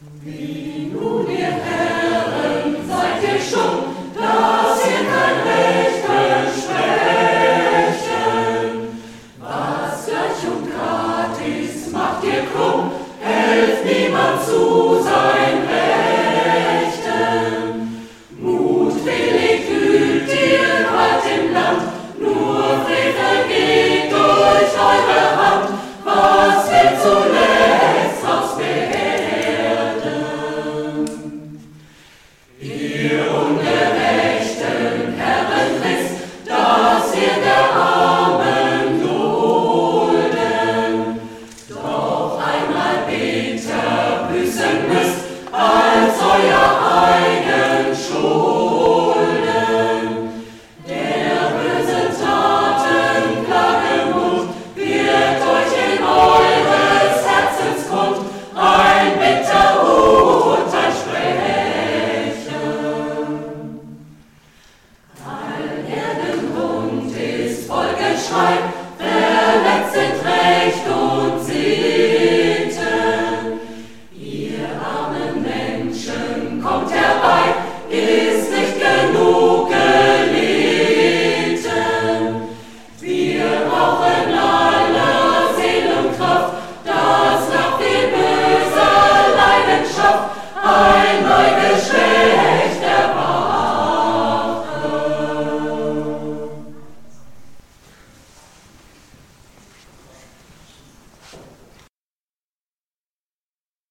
Wie nun ihr Herren seid ihr schon, dass ihr kein Recht versprechen. Was gleich und gratis macht ihr krumm, helft niemand zu sein Rechten. Mutwillig übt ihr Gewalt im Land, nur Frevel geht durch eure Hand. Was wird zuletzt aus werden? Ihr ungerechten Herren wisst, dass ihr der Armen dulden, doch einmal bitter büßen müsst.